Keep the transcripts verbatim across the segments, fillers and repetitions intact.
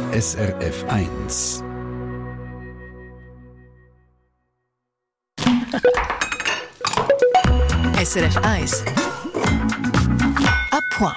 S R F eins. S R F eins. À point.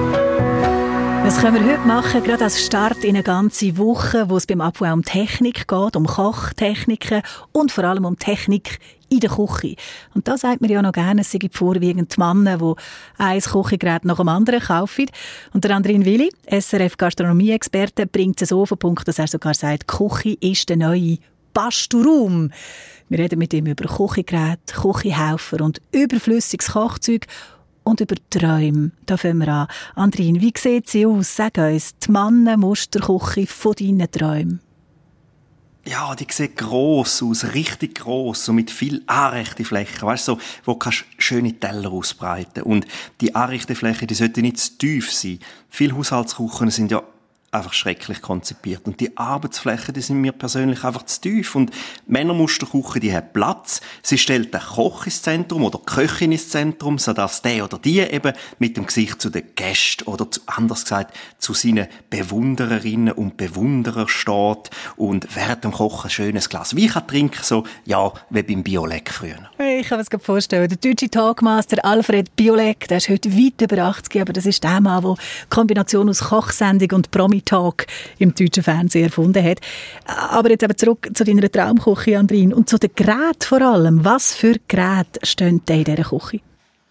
Was können wir heute machen, gerade als Start in eine ganze Woche, wo es beim Appoint um Technik geht, um Kochtechniken und vor allem um Technik in der Küche. Und da sagt man ja noch gerne, es sind vorwiegend die Männer, die ein Küchengerät nach dem anderen kaufen. Und der Andrin Willi, S R F-Gastronomie-Experte, bringt es so auf den Punkt, dass er sogar sagt, die Küche ist der neue Bastelraum. Wir reden mit ihm über Küchengeräte, Küchenhelfer und überflüssiges Kochzeug und über Träume. Da fangen wir an. Andrin, wie sieht sie aus? Sag uns, die Mannenmusterküche von deinen Träumen. Ja, die sieht gross aus, richtig gross, so mit viel anrechte Flächen, weißt du, so, wo kannst schöne Teller ausbreiten. Und die anrechte Fläche, die sollte nicht zu tief sein. Viele Haushaltsküchen sind ja einfach schrecklich konzipiert. Und die Arbeitsflächen, die sind mir persönlich einfach zu tief. Und Männermusterküche, die hat Platz. Sie stellt den Koch ins Zentrum oder die Köchin ins Zentrum, sodass der oder die eben mit dem Gesicht zu den Gästen oder zu, anders gesagt zu seinen Bewundererinnen und Bewunderern steht und während dem Kochen ein schönes Glas Wein kann trinken, so, ja, wie beim Biolek früher. Ich kann mir das vorstellen. Der deutsche Talkmaster Alfred Biolek, der ist heute weit über achtzig, aber das ist der Mann, der die Kombination aus Kochsendung und Promi Talk im deutschen Fernsehen erfunden hat. Aber jetzt eben zurück zu deiner Traumküche, Andrin, und zu den Geräten vor allem. Was für Geräte stehen da in dieser Küche?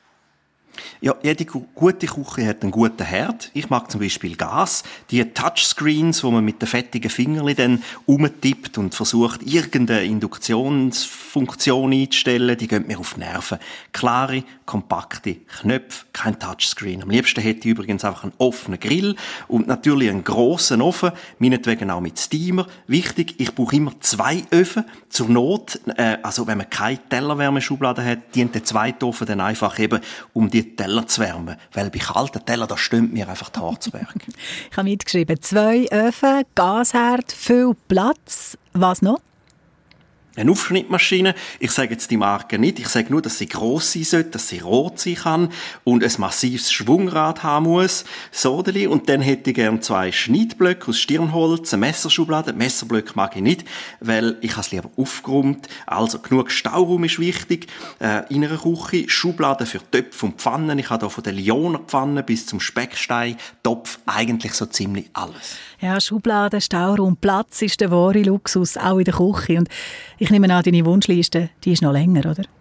Ja, jede gute Küche hat einen guten Herd. Ich mag zum Beispiel Gas. Die Touchscreens, wo man mit den fettigen Fingerli dann umtippt und versucht, irgendeine Induktionsfunktion einzustellen, die gehen mir auf die Nerven. Klare, kompakte Knöpfe, kein Touchscreen. Am liebsten hätte ich übrigens einfach einen offenen Grill und natürlich einen grossen Ofen, meinetwegen auch mit Steamer. Wichtig, ich brauche immer zwei Öfen. Zur Not, äh, also wenn man keine Tellerwärmeschublade hat, dient der zweite Ofen dann einfach eben, um die Teller zu wärmen. Weil bei kalten Tellern, da stimmt mir einfach die Haare zu Berg. Ich habe mitgeschrieben, zwei Öfen, Gasherd, viel Platz. Was noch? Eine Aufschnittmaschine, ich sage jetzt die Marke nicht, ich sage nur, dass sie gross sein sollte, dass sie rot sein kann und ein massives Schwungrad haben muss, Sodeli. Und dann hätte ich gerne zwei Schneidblöcke aus Stirnholz, eine Messerschublade. Messerblöcke mag ich nicht, weil ich es lieber aufgeräumt. Also genug Stauraum ist wichtig äh, in einer Küche. Schubladen für Töpfe und Pfannen. Ich habe hier von der Lyoner Pfanne bis zum Speckstein, Topf, eigentlich so ziemlich alles. Ja, Schubladen, Stauraum, Platz ist der wahre Luxus, auch in der Küche. Und ich nehme an, deine Wunschliste, die ist noch länger, oder?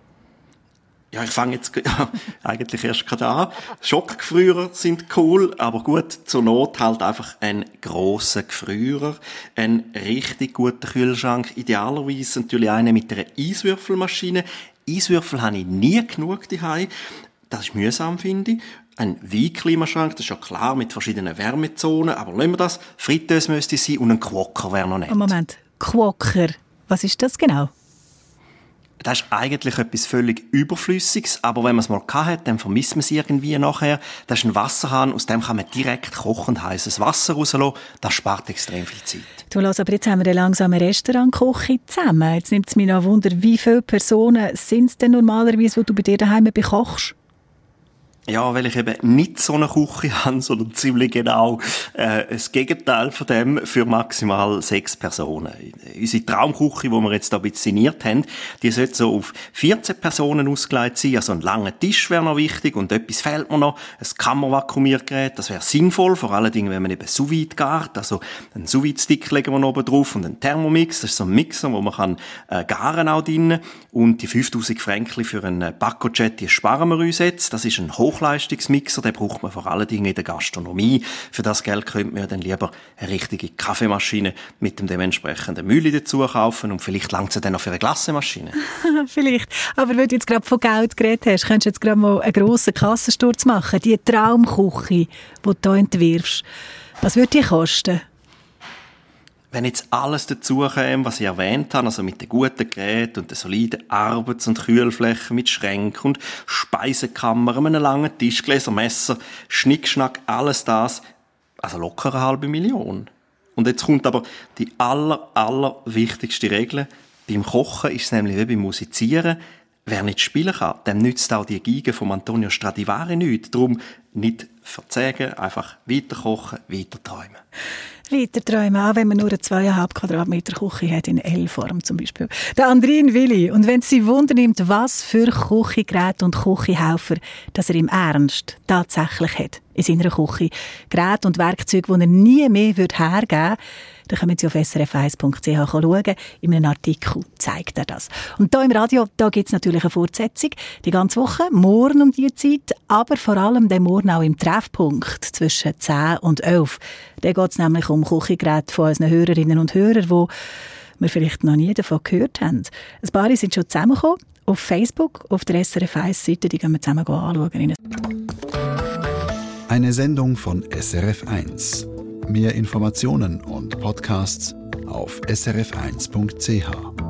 Ja, ich fange jetzt ja, eigentlich erst gerade an. Schockgefrierer sind cool, aber gut, zur Not halt einfach ein grosser Gefrierer, ein richtig guter Kühlschrank, idealerweise natürlich einer mit einer Eiswürfelmaschine. Eiswürfel habe ich nie genug daheim. Das ist mühsam, finde ich. Ein Weinklimaschrank, das ist ja klar, mit verschiedenen Wärmezonen, aber lassen wir das. Fritteuse müsste es sein und ein Quokka wäre noch nett. Moment, Quokka, was ist das genau? Das ist eigentlich etwas völlig Überflüssiges, aber wenn man es mal hat, dann vermisst man es irgendwie nachher. Das ist ein Wasserhahn, aus dem kann man direkt kochend heißes Wasser rauslassen. Das spart extrem viel Zeit. Du, lass, aber jetzt haben wir eine langsame Restaurantküche zusammen. Jetzt nimmt es mich noch Wunder, wie viele Personen sind es denn normalerweise, die du bei dir daheim bekochst? Ja, weil ich eben nicht so eine Küche habe, sondern ziemlich genau äh, das Gegenteil von dem für maximal sechs Personen. Unsere Traumküche, die wir jetzt da inszeniert haben, die sollte so auf vierzehn Personen ausgelegt sein. Also ein langer Tisch wäre noch wichtig und etwas fehlt mir noch. Ein Kammervakuumiergerät, das wäre sinnvoll, vor allen Dingen, wenn man eben Sous-Vide gart. Also einen Sous-Vide-Stick legen wir noch oben drauf und einen Thermomix. Das ist so ein Mixer, wo man kann äh, garen auch drinnen. Und die fünftausend Franken für einen Pacojet, die sparen wir uns jetzt. Das ist ein Hochleistungsmixer, den braucht man vor allen Dingen in der Gastronomie. Für das Geld könnte man dann lieber eine richtige Kaffeemaschine mit dem dementsprechenden Mühle dazu kaufen und vielleicht langt es dann noch für eine Glassemaschine. Vielleicht. Aber wenn du jetzt gerade von Geld geredet hast, könntest du jetzt gerade mal einen grossen Kassensturz machen. Die Traumküche, die du hier entwirfst. Was würde die kosten? Wenn jetzt alles dazukäme, was ich erwähnt habe, also mit den guten Geräten und den soliden Arbeits- und Kühlflächen mit Schränken und Speisekammer, einem langen Tisch, Gläser, Messer, Schnickschnack, alles das, also locker eine halbe Million. Und jetzt kommt aber die aller, aller wichtigste Regel. Beim Kochen ist es nämlich wie beim Musizieren. Wer nicht spielen kann, dem nützt auch die Geige von Antonio Stradivari nichts. Darum nicht verzagen, einfach weiter kochen, weiter träumen. Weiter träumen, auch wenn man nur eine zweieinhalb Quadratmeter Küche hat, in L-Form zum Beispiel. Der Andrin Willi. Und wenn es Sie wundernimmt, was für Küchengeräte und Küchenhelfer, dass er im Ernst tatsächlich hat in seiner Küche. Geräte und Werkzeuge, die er nie mehr hergeben würde, dann können Sie auf s r f eins punkt c h schauen. In einem Artikel zeigt er das. Und hier im Radio, da gibt es natürlich eine Fortsetzung. Die ganze Woche, morgen um diese Zeit, aber vor allem den Morgen auch im Treffpunkt zwischen zehn und elf. Da geht es nämlich um Küchengeräte von unseren Hörerinnen und Hörern, die wir vielleicht noch nie davon gehört haben. Ein paar sind schon zusammengekommen. Auf Facebook, auf der S R F eins Seite, die gehen wir zusammen anschauen. Eine Sendung von S R F eins. Mehr Informationen und Podcasts auf s r f eins punkt c h.